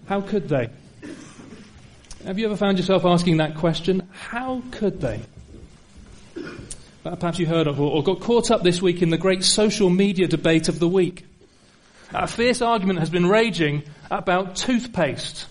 How could they? Have you ever found yourself asking that question? How could they? Perhaps you heard of or got caught up this week in the great social media debate of the week. A fierce argument has been raging about toothpaste.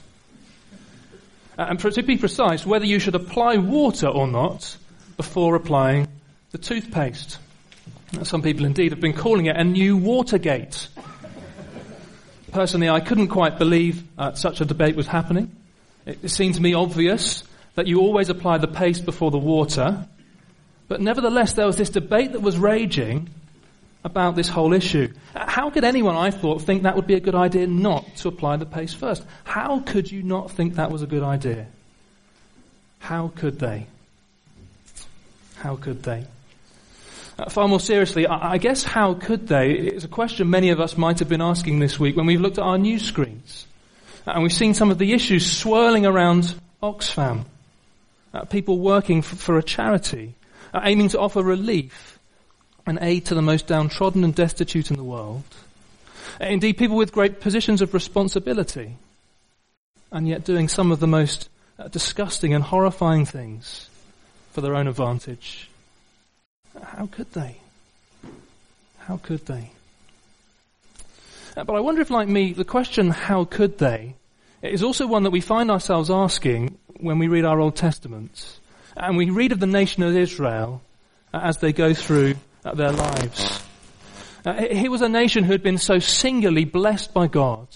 And to be precise, whether you should apply water or not before applying the toothpaste. Some people indeed have been calling it a new Watergate. Personally, I couldn't quite believe such a debate was happening. It seemed to me obvious that you always apply the paste before the water. But nevertheless, there was this debate that was raging about this whole issue. How could anyone, I thought, think that would be a good idea not to apply the paste first? How could you not think that was a good idea? How could they? How could they? Far more seriously, I guess how could they is a question many of us might have been asking this week when we've looked at our news screens. And we've seen some of the issues swirling around Oxfam. People working for a charity, aiming to offer relief and aid to the most downtrodden and destitute in the world. Indeed, people with great positions of responsibility, and yet doing some of the most disgusting and horrifying things for their own advantage. How could they? How could they? But I wonder if, like me, the question, how could they, is also one that we find ourselves asking when we read our Old Testament. And we read of the nation of Israel as they go through their lives. Here was a nation who had been so singularly blessed by God.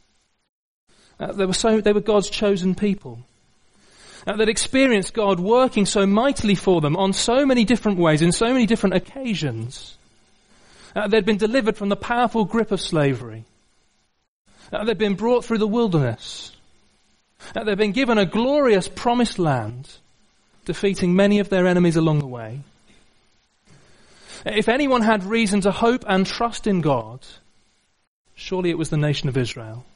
They were God's chosen people. They'd experienced God working so mightily for them on so many different ways, in so many different occasions. They'd been delivered from the powerful grip of slavery. They'd been brought through the wilderness. They'd been given a glorious promised land, defeating many of their enemies along the way. If anyone had reason to hope and trust in God, surely it was the nation of Israel.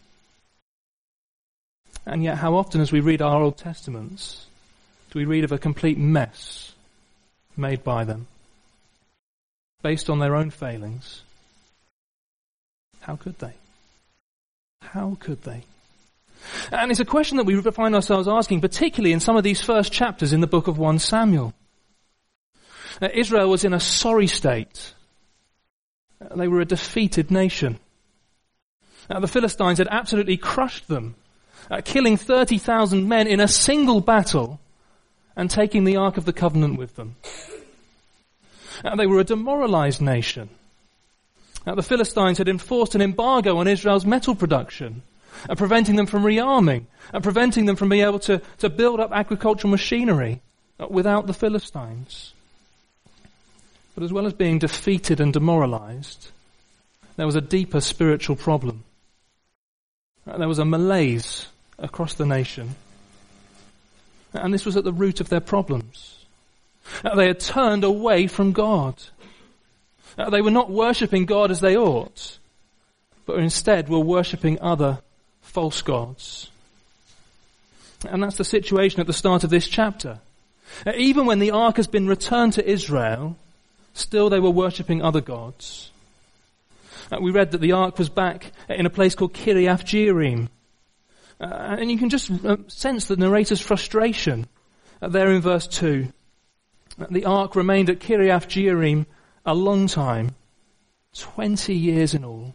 And yet how often as we read our Old Testaments do we read of a complete mess made by them, based on their own failings? How could they? How could they? And it's a question that we find ourselves asking, particularly in some of these first chapters in the book of 1 Samuel. Israel was in a sorry state. They were a defeated nation. The Philistines had absolutely crushed them, killing 30,000 men in a single battle and taking the Ark of the Covenant with them. They were a demoralized nation. The Philistines had enforced an embargo on Israel's metal production, preventing them from rearming, and preventing them from being able to build up agricultural machinery without the Philistines. But as well as being defeated and demoralized, there was a deeper spiritual problem. There was a malaise across the nation. And this was at the root of their problems. They had turned away from God. They were not worshipping God as they ought, but instead were worshipping other false gods. And that's the situation at the start of this chapter. Even when the ark has been returned to Israel, still they were worshipping other gods. We read that the ark was back in a place called Kiriath Jearim. And you can just sense the narrator's frustration there in verse 2. The ark remained at Kiriath Jearim a long time, 20 years in all.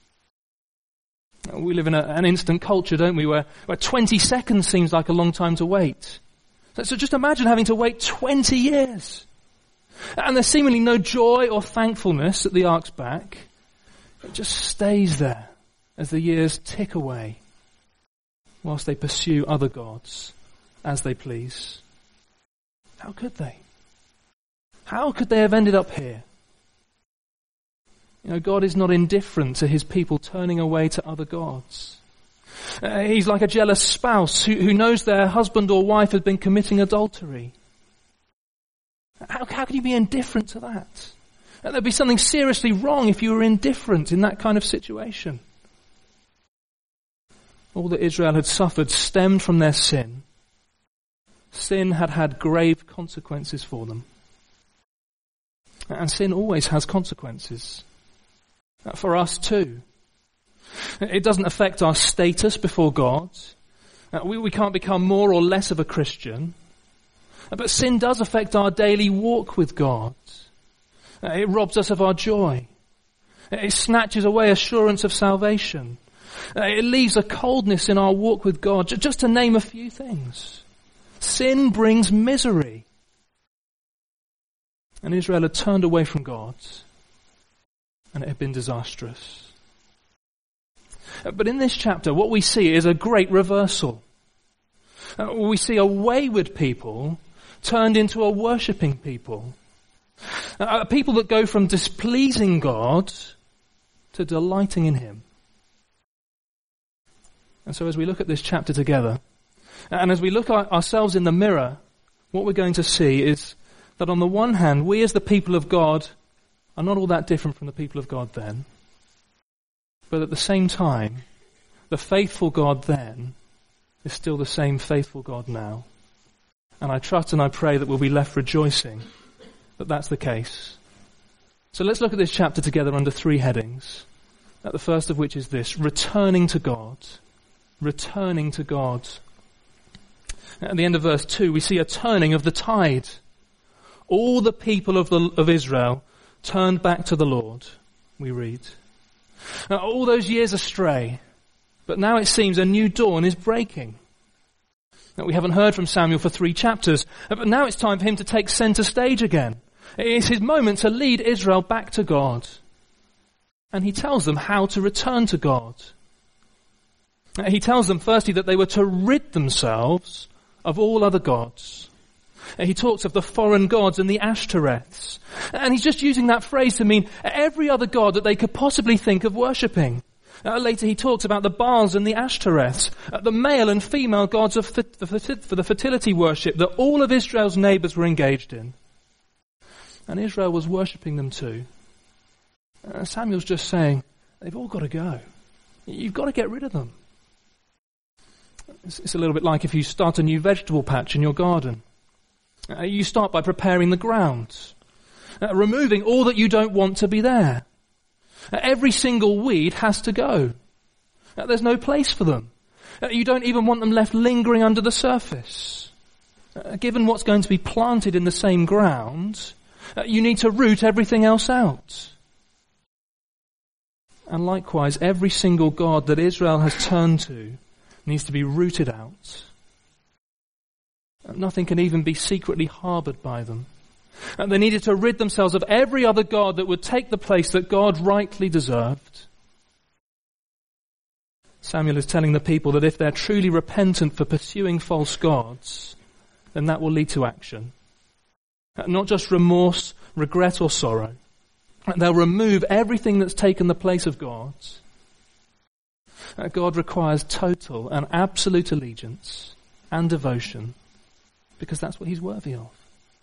We live in an instant culture, don't we, where 20 seconds seems like a long time to wait. So just imagine having to wait 20 years. And there's seemingly no joy or thankfulness that the ark's back. It just stays there as the years tick away, whilst they pursue other gods as they please. How could they? How could they have ended up here? You know, God is not indifferent to his people turning away to other gods. He's like a jealous spouse who knows their husband or wife has been committing adultery. How can you be indifferent to that? There'd be something seriously wrong if you were indifferent in that kind of situation. All that Israel had suffered stemmed from their sin. Sin had had grave consequences for them. And sin always has consequences. For us too. It doesn't affect our status before God. We can't become more or less of a Christian. But sin does affect our daily walk with God. It robs us of our joy. It snatches away assurance of salvation. It leaves a coldness in our walk with God, just to name a few things. Sin brings misery. And Israel had turned away from God, and it had been disastrous. But in this chapter, what we see is a great reversal. We see a wayward people turned into a worshipping people. A people that go from displeasing God to delighting in Him. And so as we look at this chapter together, and as we look at ourselves in the mirror, what we're going to see is that on the one hand, we as the people of God are not all that different from the people of God then. But at the same time, the faithful God then is still the same faithful God now. And I trust and I pray that we'll be left rejoicing that that's the case. So let's look at this chapter together under three headings. The first of which is this: returning to God. Returning to God. At the end of verse 2, we see a turning of the tide. All the people of Israel turned back to the Lord, we read. Now, all those years astray, but now it seems a new dawn is breaking. Now, we haven't heard from Samuel for 3 chapters, but now it's time for him to take center stage again. It's his moment to lead Israel back to God. And he tells them how to return to God. He tells them firstly that they were to rid themselves of all other gods. He talks of the foreign gods and the Ashtoreths. And he's just using that phrase to mean every other god that they could possibly think of worshipping. Later he talks about the Baals and the Ashtoreths, the male and female gods for the fertility worship that all of Israel's neighbors were engaged in. And Israel was worshipping them too. Samuel's just saying, they've all got to go. You've got to get rid of them. It's a little bit like if you start a new vegetable patch in your garden. You start by preparing the ground, removing all that you don't want to be there. Every single weed has to go. There's no place for them. You don't even want them left lingering under the surface. Given what's going to be planted in the same ground, you need to root everything else out. And likewise, every single god that Israel has turned to needs to be rooted out. Nothing can even be secretly harbored by them. And they needed to rid themselves of every other god that would take the place that God rightly deserved. Samuel is telling the people that if they're truly repentant for pursuing false gods, then that will lead to action. Not just remorse, regret or sorrow. They'll remove everything that's taken the place of God. God requires total and absolute allegiance and devotion, because that's what he's worthy of.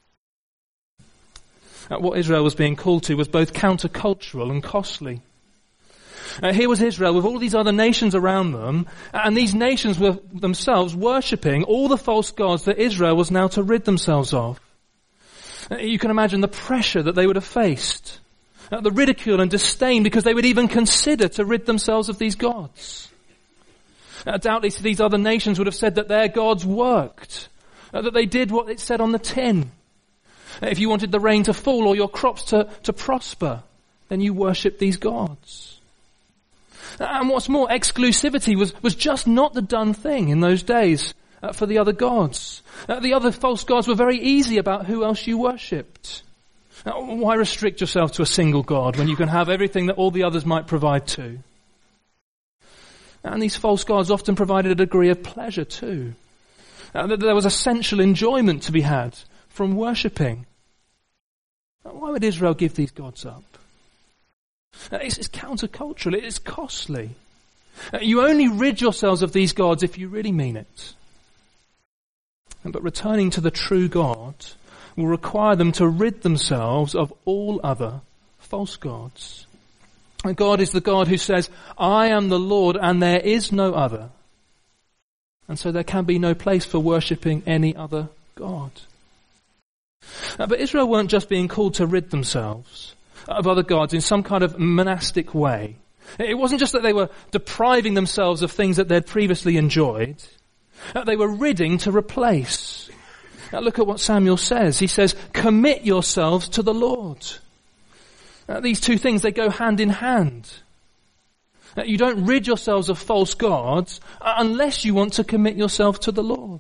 What Israel was being called to was both countercultural and costly. Here was Israel with all these other nations around them, and these nations were themselves worshipping all the false gods that Israel was now to rid themselves of. You can imagine the pressure that they would have faced, the ridicule and disdain because they would even consider to rid themselves of these gods. Doubtless these other nations would have said that their gods worked, that they did what it said on the tin. If you wanted the rain to fall or your crops to prosper, then you worshipped these gods. And what's more, exclusivity was just not the done thing in those days for the other gods. The other false gods were very easy about who else you worshipped. Why restrict yourself to a single god when you can have everything that all the others might provide too? And these false gods often provided a degree of pleasure too. There was a sensual enjoyment to be had from worshipping. Why would Israel give these gods up? It's countercultural, it is costly. You only rid yourselves of these gods if you really mean it. But returning to the true God will require them to rid themselves of all other false gods. And God is the God who says, I am the Lord and there is no other. And so there can be no place for worshipping any other God. But Israel weren't just being called to rid themselves of other gods in some kind of monastic way, It wasn't just that they were depriving themselves of things that they'd previously enjoyed. They were ridding to replace. Now look at what Samuel says. He says, commit yourselves to the Lord. These two things, they go hand in hand. You don't rid yourselves of false gods unless you want to commit yourself to the Lord.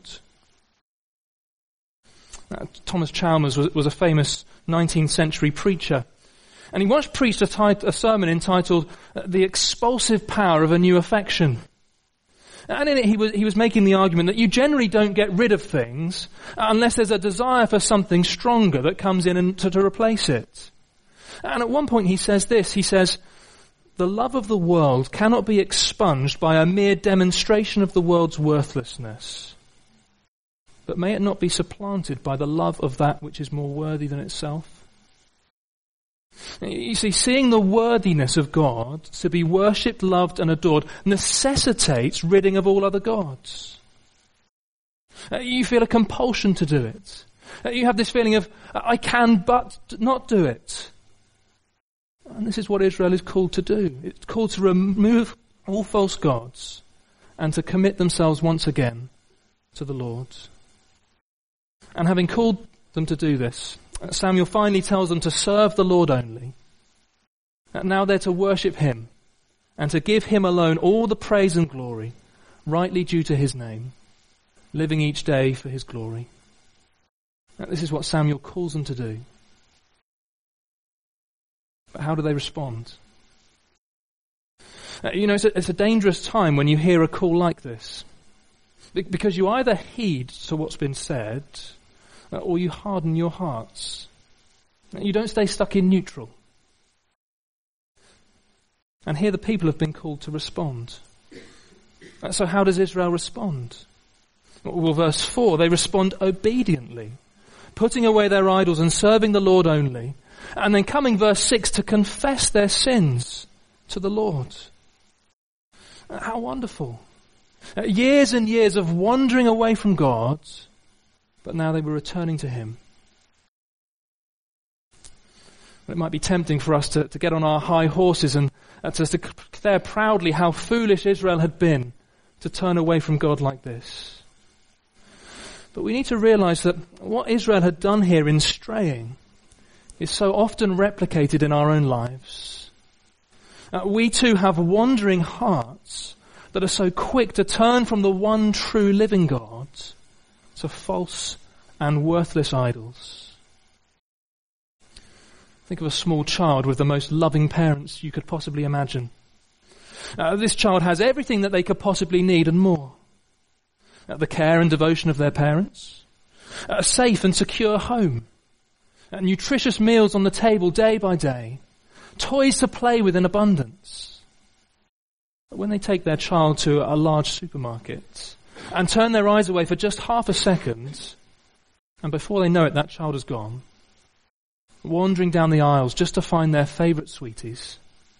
Thomas Chalmers was a famous 19th century preacher. And he once preached a sermon entitled The Expulsive Power of a New Affection. And in it he was making the argument that you generally don't get rid of things unless there's a desire for something stronger that comes in to replace it. And at one point he says this, he says, the love of the world cannot be expunged by a mere demonstration of the world's worthlessness. But may it not be supplanted by the love of that which is more worthy than itself? You see, seeing the worthiness of God to be worshipped, loved and adored necessitates ridding of all other gods. You feel a compulsion to do it. You have this feeling of, I can but not do it. And this is what Israel is called to do. It's called to remove all false gods and to commit themselves once again to the Lord. And having called them to do this, Samuel finally tells them to serve the Lord only. And now they're to worship him and to give him alone all the praise and glory rightly due to his name, living each day for his glory. Now, this is what Samuel calls them to do. But how do they respond? It's a dangerous time when you hear a call like this. Because you either heed to what's been said, or you harden your hearts. You don't stay stuck in neutral. And here the people have been called to respond. So how does Israel respond? Well, verse 4, they respond obediently, putting away their idols and serving the Lord only. And then coming verse 6, to confess their sins to the Lord. How wonderful. Years and years of wandering away from God, but now they were returning to him. It might be tempting for us to get on our high horses and to declare proudly how foolish Israel had been to turn away from God like this. But we need to realize that what Israel had done here in straying is so often replicated in our own lives. We too have wandering hearts that are so quick to turn from the one true living God to false and worthless idols. Think of a small child with the most loving parents you could possibly imagine. This child has everything that they could possibly need and more. The care and devotion of their parents, a safe and secure home, nutritious meals on the table day by day, toys to play with in abundance. But when they take their child to a large supermarket and turn their eyes away for just half a second, and before they know it, that child is gone, wandering down the aisles just to find their favourite sweeties.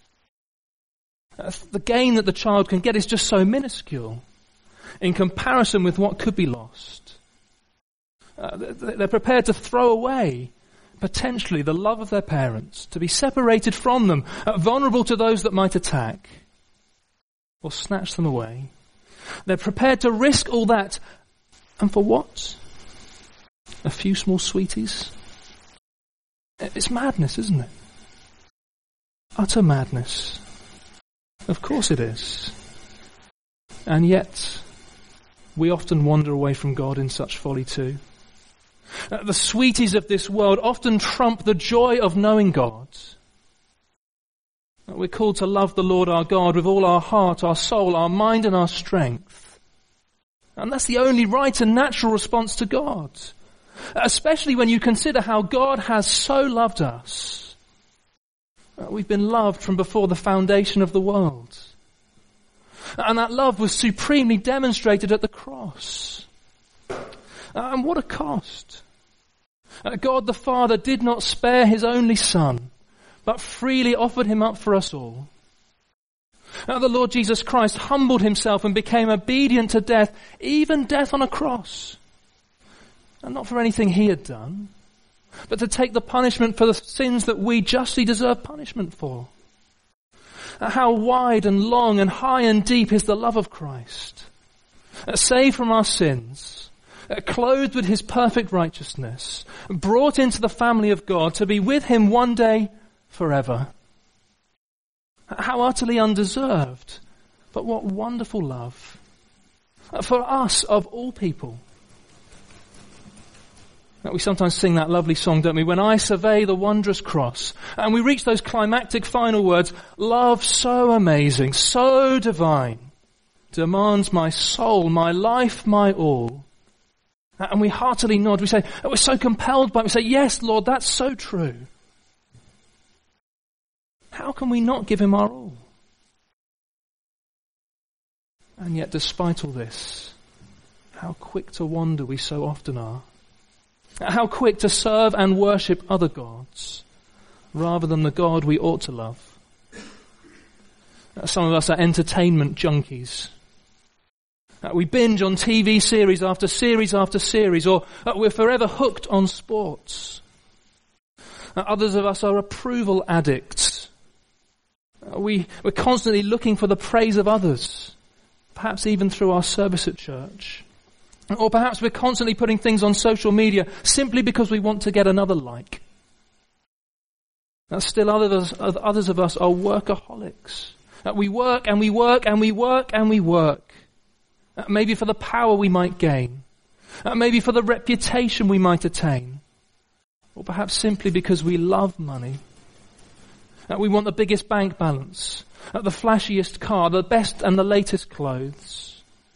The gain that the child can get is just so minuscule in comparison with what could be lost. They're prepared to throw away potentially the love of their parents, to be separated from them, vulnerable to those that might attack or snatch them away. They're prepared to risk all that. And for what? A few small sweeties? It's madness, isn't it? Utter madness. Of course it is. And yet, we often wander away from God in such folly too. The sweeties of this world often trump the joy of knowing God. We're called to love the Lord our God with all our heart, our soul, our mind and our strength. And that's the only right and natural response to God. Especially when you consider how God has so loved us. We've been loved from before the foundation of the world. And that love was supremely demonstrated at the cross. And what a cost. God the Father did not spare his only Son, but freely offered him up for us all. The Lord Jesus Christ humbled himself and became obedient to death, even death on a cross. And not for anything he had done, but to take the punishment for the sins that we justly deserve punishment for. How wide and long and high and deep is the love of Christ. Saved from our sins, clothed with his perfect righteousness, brought into the family of God to be with him one day forever. How utterly undeserved, but what wonderful love. For us, of all people. We sometimes sing that lovely song, don't we? When I survey the wondrous cross. And we reach those climactic final words, love so amazing, so divine, demands my soul, my life, my all. And we heartily nod. We say, we're so compelled by it. We say, yes, Lord, that's so true. How can we not give him our all? And yet, despite all this, how quick to wander we so often are. How quick to serve and worship other gods rather than the God we ought to love. Some of us are entertainment junkies. We binge on TV series after series after series, or we're forever hooked on sports. Others of us are approval addicts. We're constantly looking for the praise of others, perhaps even through our service at church. Or perhaps we're constantly putting things on social media simply because we want to get another like. Still others of us are workaholics. We work and we work and we work and we work. Maybe for the power we might gain. Maybe for the reputation we might attain. Or perhaps simply because we love money. We want the biggest bank balance, the flashiest car, the best and the latest clothes.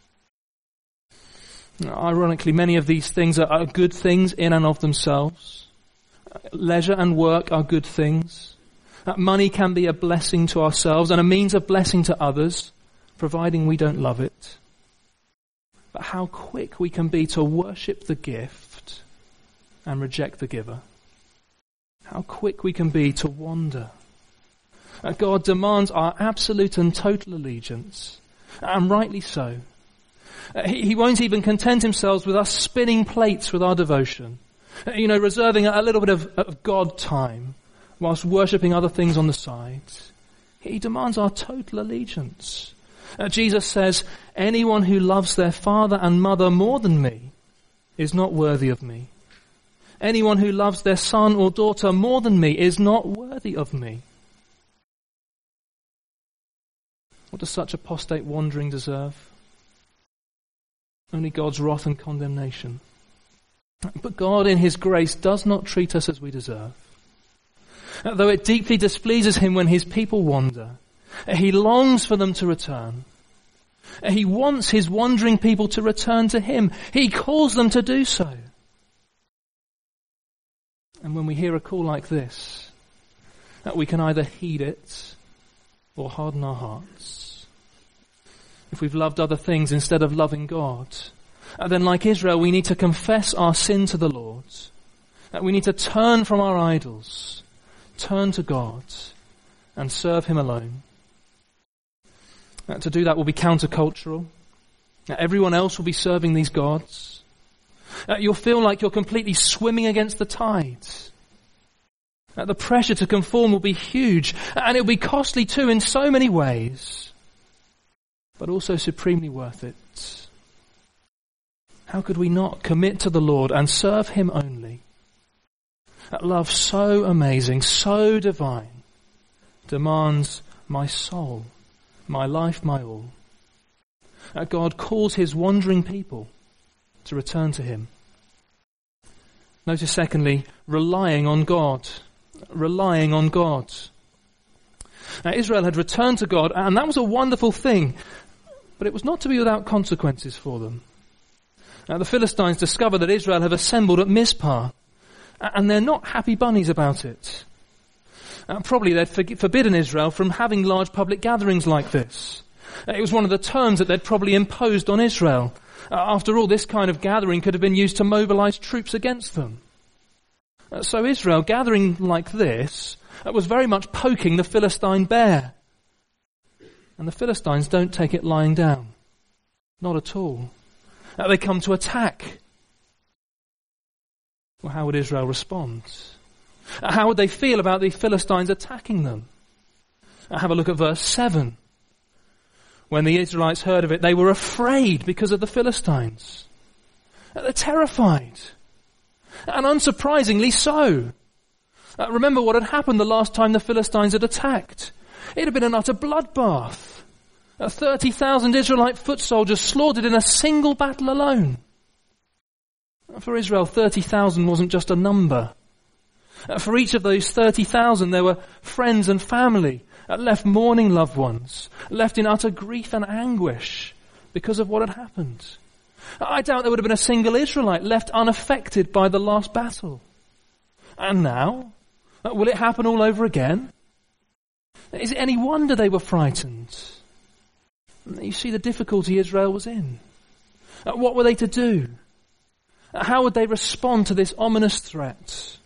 Ironically, many of these things are good things in and of themselves. Leisure and work are good things. Money can be a blessing to ourselves and a means of blessing to others, providing we don't love it. But how quick we can be to worship the gift and reject the giver. How quick we can be to wander. God demands our absolute and total allegiance, and rightly so. He won't even content himself with us spinning plates with our devotion. Reserving a little bit of God time whilst worshipping other things on the side. He demands our total allegiance. Jesus says, anyone who loves their father and mother more than me is not worthy of me. Anyone who loves their son or daughter more than me is not worthy of me. What does such apostate wandering deserve? Only God's wrath and condemnation. But God in his grace does not treat us as we deserve. Though it deeply displeases him when his people wander, he longs for them to return. He wants his wandering people to return to him. He calls them to do so. And when we hear a call like this, we can either heed it or harden our hearts. If we've loved other things instead of loving God, then like Israel, we need to confess our sin to the Lord. We need to turn from our idols, turn to God, and serve him alone. To do that will be countercultural. Everyone else will be serving these gods. You'll feel like you're completely swimming against the tides. The pressure to conform will be huge, and it'll be costly too in so many ways, but also supremely worth it. How could we not commit to the Lord and serve him only? That love so amazing, so divine, demands my soul, my life, my all. God calls his wandering people to return to him. Notice secondly, relying on God. Relying on God. Now Israel had returned to God, and that was a wonderful thing, but it was not to be without consequences for them. Now the Philistines discover that Israel have assembled at Mizpah, and they're not happy bunnies about it. Probably they'd forbidden Israel from having large public gatherings like this. It was one of the terms that they'd probably imposed on Israel. After all, this kind of gathering could have been used to mobilize troops against them. So Israel, gathering like this, was very much poking the Philistine bear. And the Philistines don't take it lying down. Not at all. They come to attack. Well, how would Israel respond? How would they feel about the Philistines attacking them? Have a look at verse 7. When the Israelites heard of it, they were afraid because of the Philistines. They're terrified. And unsurprisingly so. Remember what had happened the last time the Philistines had attacked. It had been an utter bloodbath. 30,000 Israelite foot soldiers slaughtered in a single battle alone. For Israel, 30,000 wasn't just a number. For each of those 30,000, there were friends and family, left mourning loved ones, left in utter grief and anguish because of what had happened. I doubt there would have been a single Israelite left unaffected by the last battle. And now, will it happen all over again? Is it any wonder they were frightened? You see the difficulty Israel was in. What were they to do? How would they respond to this ominous threat?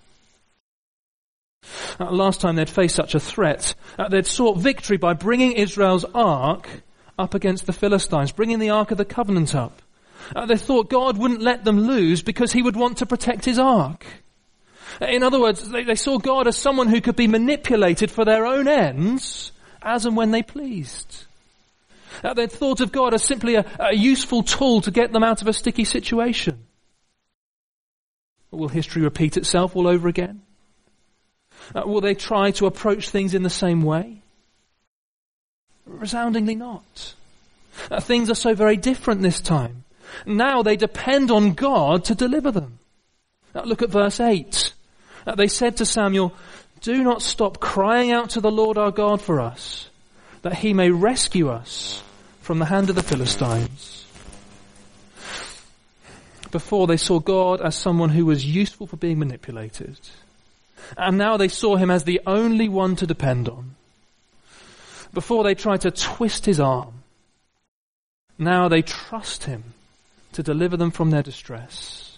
Last time they'd faced such a threat, they'd sought victory by bringing Israel's ark up against the Philistines, bringing the Ark of the Covenant up. They thought God wouldn't let them lose because he would want to protect his ark. In other words, they saw God as someone who could be manipulated for their own ends as and when they pleased. They'd thought of God as simply a useful tool to get them out of a sticky situation. Will history repeat itself all over again? Will they try to approach things in the same way? Resoundingly not. Things are so very different this time. Now they depend on God to deliver them. Look at verse 8. They said to Samuel, "Do not stop crying out to the Lord our God for us, that he may rescue us from the hand of the Philistines." Before they saw God as someone who was useful for being manipulated. And now they saw him as the only one to depend on. Before they tried to twist his arm. Now they trust him to deliver them from their distress.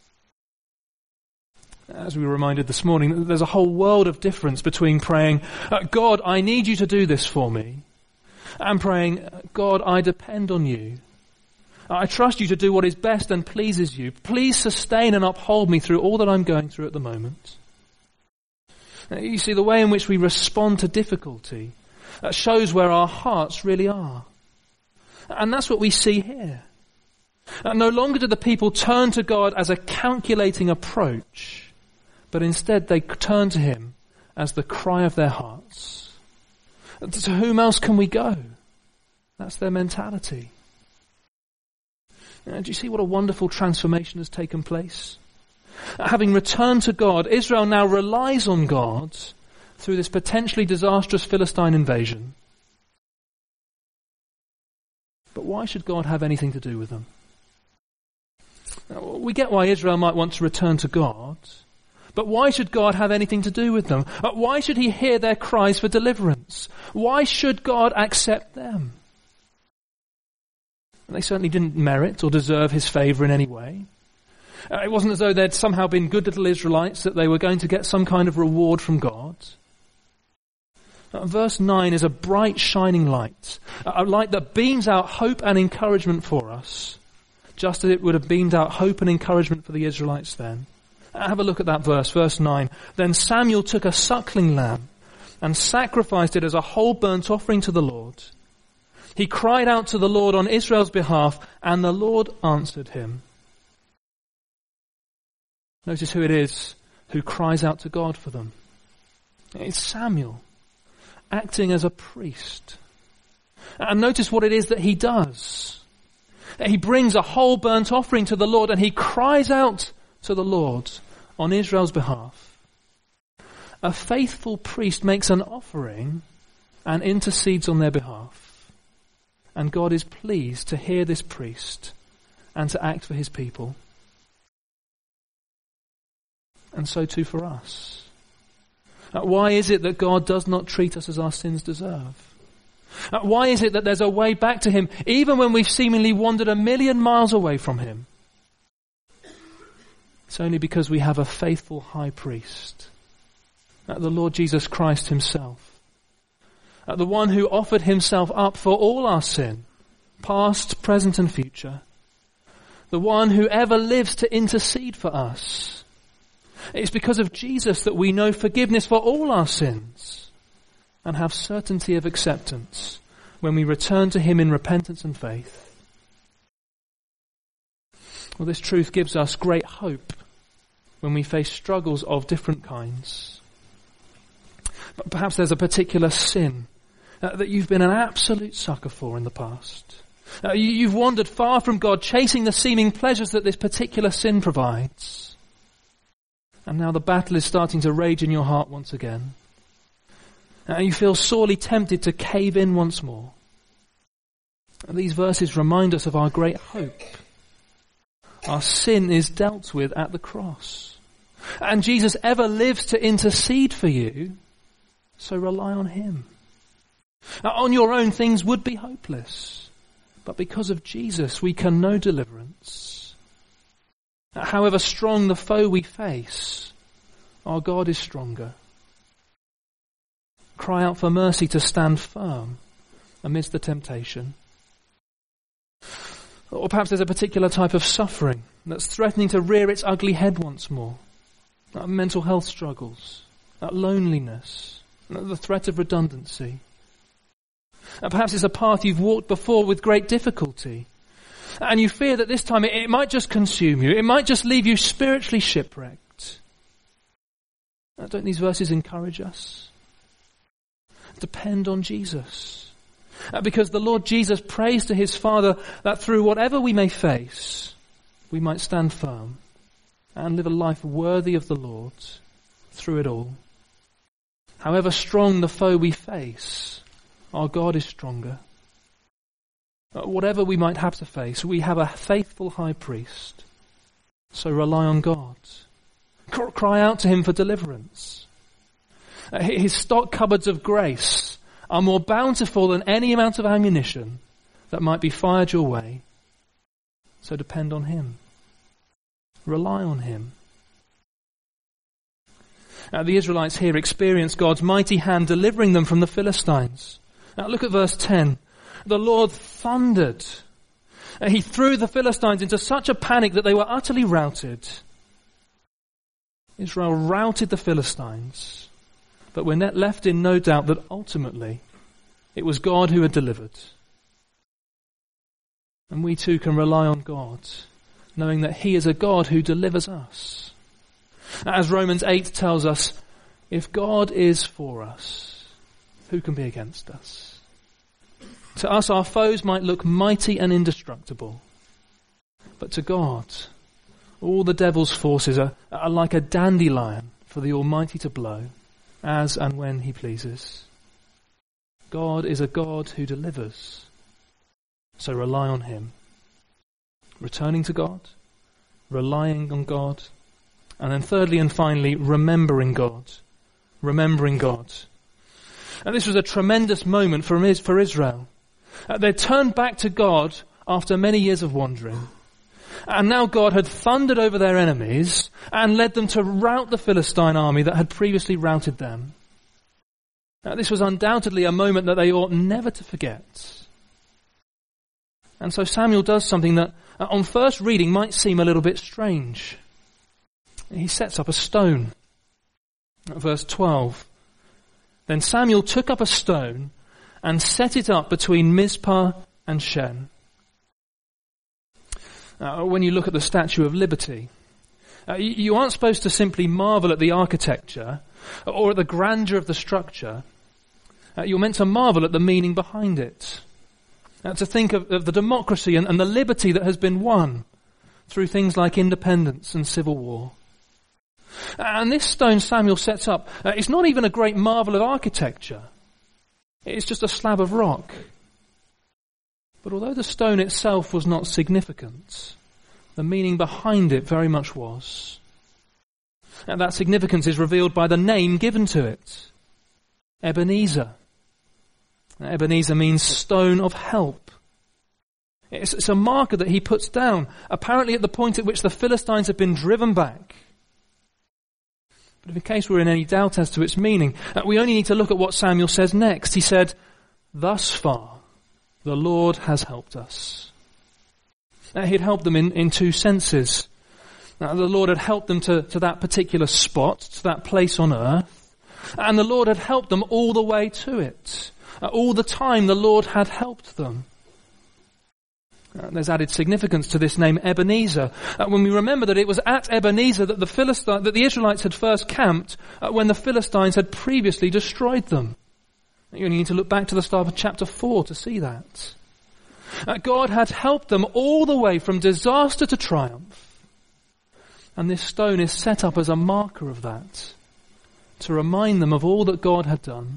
As we were reminded this morning, there's a whole world of difference between praying, "God, I need you to do this for me," and praying, "God, I depend on you. I trust you to do what is best and pleases you. Please sustain and uphold me through all that I'm going through at the moment." You see, the way in which we respond to difficulty shows where our hearts really are. And that's what we see here. No longer do the people turn to God as a calculating approach, but instead they turn to him as the cry of their hearts. To whom else can we go? That's their mentality. Do you see what a wonderful transformation has taken place? Having returned to God, Israel now relies on God through this potentially disastrous Philistine invasion. But why should God have anything to do with them? We get why Israel might want to return to God, but why should God have anything to do with them? Why should he hear their cries for deliverance? Why should God accept them? They certainly didn't merit or deserve his favour in any way. It wasn't as though they'd somehow been good little Israelites, that they were going to get some kind of reward from God. Verse 9 is a bright, shining light, a light that beams out hope and encouragement for us, just as it would have beamed out hope and encouragement for the Israelites then. Have a look at that verse, verse 9. "Then Samuel took a suckling lamb and sacrificed it as a whole burnt offering to the Lord. He cried out to the Lord on Israel's behalf, and the Lord answered him." Notice who it is who cries out to God for them. It's Samuel, acting as a priest. And notice what it is that he does. He brings a whole burnt offering to the Lord, and he cries out to the Lord on Israel's behalf. A faithful priest makes an offering and intercedes on their behalf. And God is pleased to hear this priest and to act for his people. And so too for us. Why is it that God does not treat us as our sins deserve? Why is it that there's a way back to him even when we've seemingly wandered 1,000,000 miles away from him? It's only because we have a faithful high priest, the Lord Jesus Christ himself. The one who offered himself up for all our sin, past, present and future. The one who ever lives to intercede for us. It's because of Jesus that we know forgiveness for all our sins. and have certainty of acceptance when we return to him in repentance and faith. Well, this truth gives us great hope when we face struggles of different kinds. But perhaps there's a particular sin that you've been an absolute sucker for in the past. You've wandered far from God, chasing the seeming pleasures that this particular sin provides. And now the battle is starting to rage in your heart once again. And you feel sorely tempted to cave in once more. And these verses remind us of our great hope. Our sin is dealt with at the cross. And Jesus ever lives to intercede for you, so rely on him. On your own, things would be hopeless. But because of Jesus, we can know deliverance. However strong the foe we face, our God is stronger. Cry out for mercy to stand firm amidst the temptation. Or perhaps there's a particular type of suffering that's threatening to rear its ugly head once more. Mental health struggles, loneliness, the threat of redundancy. Perhaps it's a path you've walked before with great difficulty, and you fear that this time it might just consume you. It might just leave you spiritually shipwrecked. Don't these verses encourage us? Depend on Jesus. Because the Lord Jesus prays to his Father that through whatever we may face, we might stand firm and live a life worthy of the Lord through it all. However strong the foe we face, our God is stronger. Whatever we might have to face, we have a faithful high priest. So rely on God. Cry out to him for deliverance. His stock cupboards of grace are more bountiful than any amount of ammunition that might be fired your way. So depend on him. Rely on him. The Israelites here experienced God's mighty hand delivering them from the Philistines. Now look at verse 10. The Lord thundered. He threw the Philistines into such a panic that they were utterly routed. Israel routed the Philistines, but we're left in no doubt that ultimately it was God who had delivered. And we too can rely on God, knowing that he is a God who delivers us. As Romans 8 tells us, if God is for us, who can be against us? To us, our foes might look mighty and indestructible, but to God, all the devil's forces are like a dandelion for the Almighty to blow, as and when he pleases. God is a God who delivers, so rely on him. Returning to God, relying on God, and then thirdly and finally, remembering God. Remembering God. And this was a tremendous moment for Israel. They turned back to God after many years of wandering. And now God had thundered over their enemies and led them to rout the Philistine army that had previously routed them. Now, this was undoubtedly a moment that they ought never to forget. And so Samuel does something that on first reading might seem a little bit strange. He sets up a stone. Verse 12. Then Samuel took up a stone and set it up between Mizpah and Shen. When you look at the Statue of Liberty, you aren't supposed to simply marvel at the architecture or at the grandeur of the structure. You're meant to marvel at the meaning behind it. To think of the democracy and the liberty that has been won through things like independence and civil war. And this stone Samuel sets up, it's not even a great marvel of architecture. It's just a slab of rock. But although the stone itself was not significant, the meaning behind it very much was. And that significance is revealed by the name given to it. Ebenezer. Ebenezer means stone of help. It's a marker that he puts down, apparently at the point at which the Philistines have been driven back. But in case we're in any doubt as to its meaning, we only need to look at what Samuel says next. He said, "Thus far, the Lord has helped us." He'd helped them in two senses. The Lord had helped them to that particular spot, to that place on earth, And the Lord had helped them all the way to it. All the time the Lord had helped them. There's added significance to this name Ebenezer. When we remember that it was at Ebenezer that the Israelites had first camped when the Philistines had previously destroyed them. You only need to look back to the start of chapter 4 to see that. God had helped them all the way from disaster to triumph. And this stone is set up as a marker of that, to remind them of all that God had done.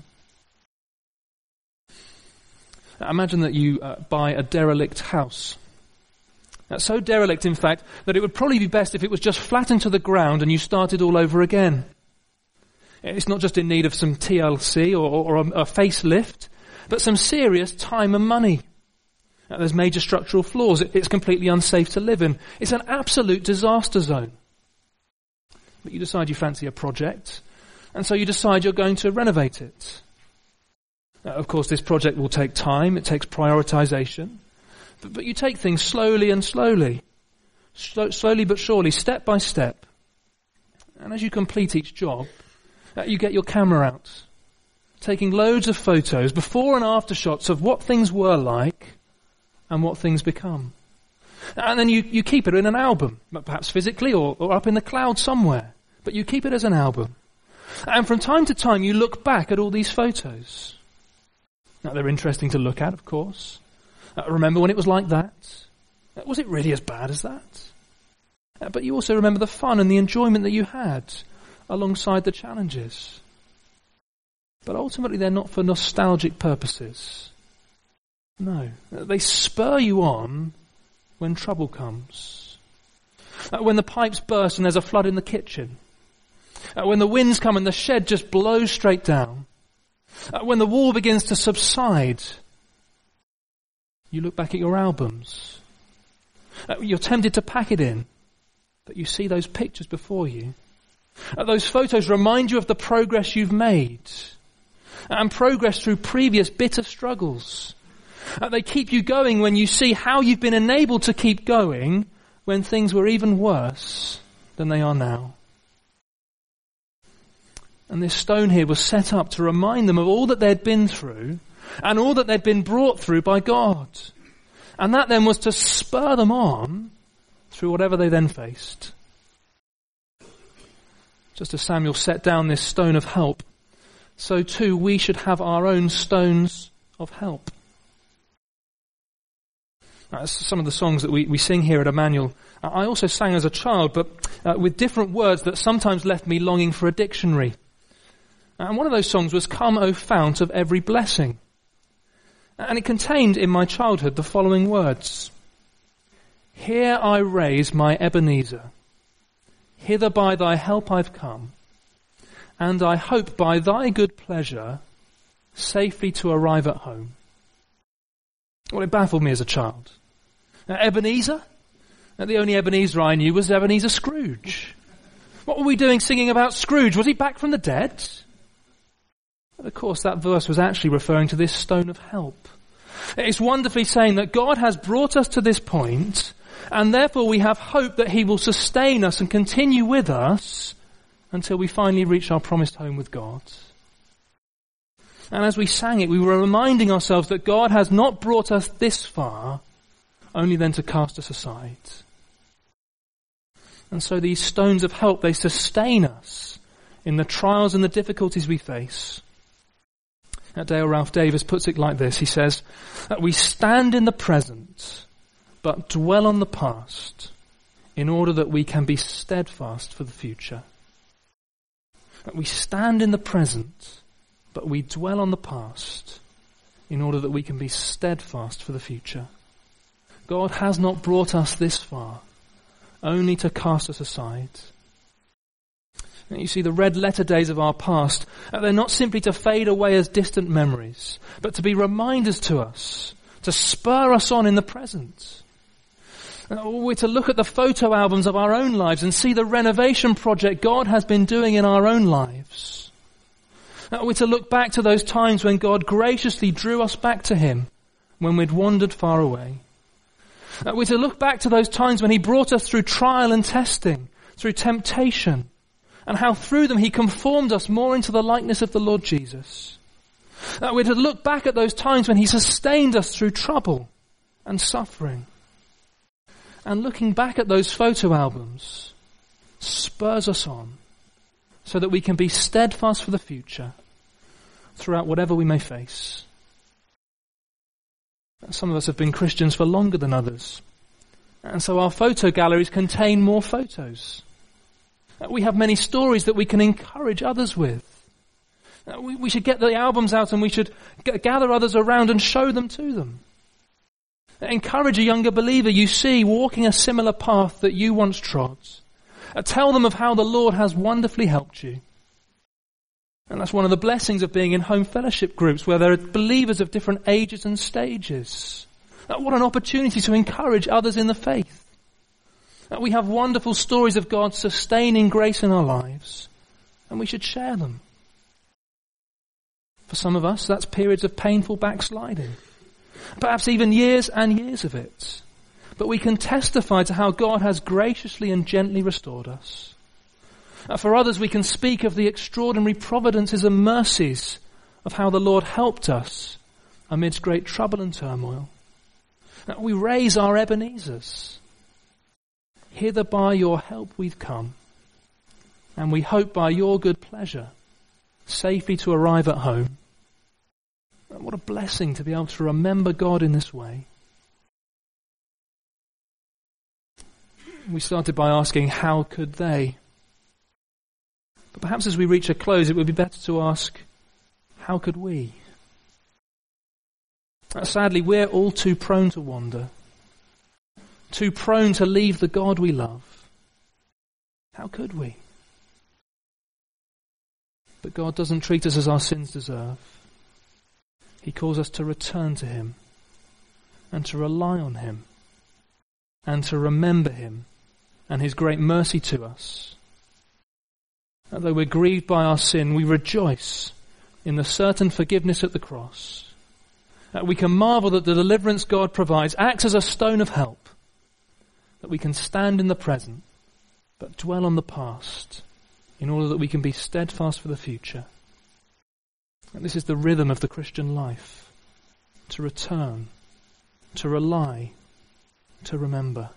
Imagine that you buy a derelict house. So derelict, in fact, that it would probably be best if it was just flattened to the ground and you started all over again. It's not just in need of some TLC or a facelift, but some serious time and money. There's major structural flaws. It's completely unsafe to live in. It's an absolute disaster zone. But you decide you fancy a project, and so you decide you're going to renovate it. Of course, this project will take time. It takes prioritization. But you take things slowly and slowly. Slowly but surely, step by step. And as you complete each job, you get your camera out, taking loads of photos, before and after shots of what things were like and what things become. And then you keep it in an album, perhaps physically or up in the cloud somewhere. But you keep it as an album. And from time to time, you look back at all these photos. Now, they're interesting to look at, of course. Remember when it was like that? Was it really as bad as that? But you also remember the fun and the enjoyment that you had alongside the challenges. But ultimately, they're not for nostalgic purposes. No, they spur you on when trouble comes. When the pipes burst and there's a flood in the kitchen. When the winds come and the shed just blows straight down. When the war begins to subside, you look back at your albums. You're tempted to pack it in, but you see those pictures before you. Those photos remind you of the progress you've made, and progress through previous bitter struggles. They keep you going when you see how you've been enabled to keep going when things were even worse than they are now. And this stone here was set up to remind them of all that they'd been through and all that they'd been brought through by God. And that then was to spur them on through whatever they then faced. Just as Samuel set down this stone of help, so too we should have our own stones of help. Some of the songs that we sing here at Emmanuel, I also sang as a child, but with different words that sometimes left me longing for a dictionary. And one of those songs was Come, O Fount of Every Blessing. And it contained in my childhood the following words. Here I raise my Ebenezer. Hither by thy help I've come. And I hope by thy good pleasure safely to arrive at home. Well, it baffled me as a child. Ebenezer? The only Ebenezer I knew was Ebenezer Scrooge. What were we doing singing about Scrooge? Was he back from the dead? But of course, that verse was actually referring to this stone of help. It's wonderfully saying that God has brought us to this point, and therefore we have hope that he will sustain us and continue with us until we finally reach our promised home with God. And as we sang it, we were reminding ourselves that God has not brought us this far, only then to cast us aside. And so these stones of help, they sustain us in the trials and the difficulties we face. Dale Ralph Davis puts it like this. He says, that we stand in the present, but dwell on the past, in order that we can be steadfast for the future. That we stand in the present, but we dwell on the past, in order that we can be steadfast for the future. God has not brought us this far, only to cast us aside. And you see, the red letter days of our past, they're not simply to fade away as distant memories, but to be reminders to us, to spur us on in the present. We're to look at the photo albums of our own lives and see the renovation project God has been doing in our own lives. We're to look back to those times when God graciously drew us back to him when we'd wandered far away. We're to look back to those times when he brought us through trial and testing, through temptation, and how through them he conformed us more into the likeness of the Lord Jesus. That we're to look back at those times when he sustained us through trouble and suffering. And looking back at those photo albums spurs us on so that we can be steadfast for the future throughout whatever we may face. Some of us have been Christians for longer than others, and so our photo galleries contain more photos. We have many stories that we can encourage others with. We should get the albums out and we should gather others around and show them to them. Encourage a younger believer you see walking a similar path that you once trod. Tell them of how the Lord has wonderfully helped you. And that's one of the blessings of being in home fellowship groups where there are believers of different ages and stages. What an opportunity to encourage others in the faith. We have wonderful stories of God's sustaining grace in our lives, and we should share them. For some of us, that's periods of painful backsliding. Perhaps even years and years of it. But we can testify to how God has graciously and gently restored us. For others, we can speak of the extraordinary providences and mercies of how the Lord helped us amidst great trouble and turmoil. We raise our Ebenezers. Hither by your help we've come, and we hope by your good pleasure safely to arrive at home. What a blessing to be able to remember God in this way. We started by asking, how could they? But perhaps as we reach a close, it would be better to ask, how could we? Sadly, we're all too prone to wander, too prone to leave the God we love. How could we? But God doesn't treat us as our sins deserve. He calls us to return to him and to rely on him and to remember him and his great mercy to us. Although we're grieved by our sin, we rejoice in the certain forgiveness at the cross. We can marvel that the deliverance God provides acts as a stone of help, that we can stand in the present but dwell on the past in order that we can be steadfast for the future. And this is the rhythm of the Christian life, to return, to rely, to remember.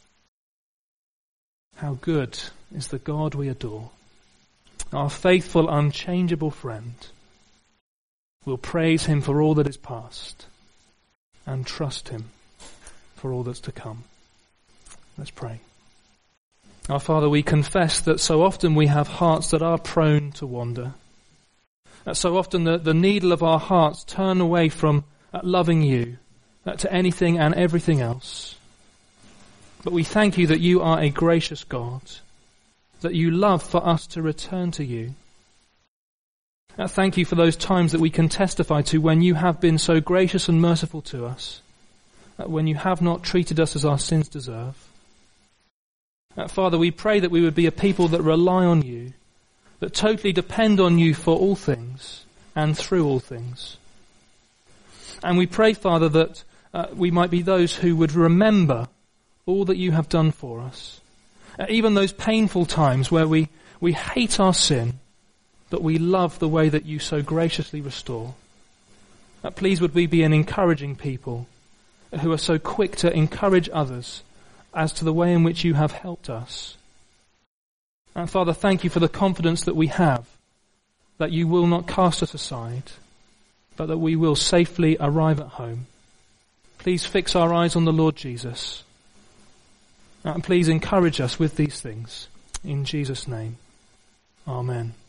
How good is the God we adore. Our faithful, unchangeable friend. We'll praise him for all that is past and trust him for all that's to come. Let's pray. Our Father, we confess that so often we have hearts that are prone to wander. That so often the needle of our hearts turn away from loving you to anything and everything else. But we thank you that you are a gracious God, that you love for us to return to you. Thank you for those times that we can testify to when you have been so gracious and merciful to us, when you have not treated us as our sins deserve. Father, we pray that we would be a people that rely on you, that totally depend on you for all things and through all things. And we pray, Father, that we might be those who would remember all that you have done for us. Even those painful times where we hate our sin, but we love the way that you so graciously restore. Please would we be an encouraging people who are so quick to encourage others as to the way in which you have helped us. And Father, thank you for the confidence that we have, that you will not cast us aside, but that we will safely arrive at home. Please fix our eyes on the Lord Jesus. And please encourage us with these things. In Jesus' name. Amen.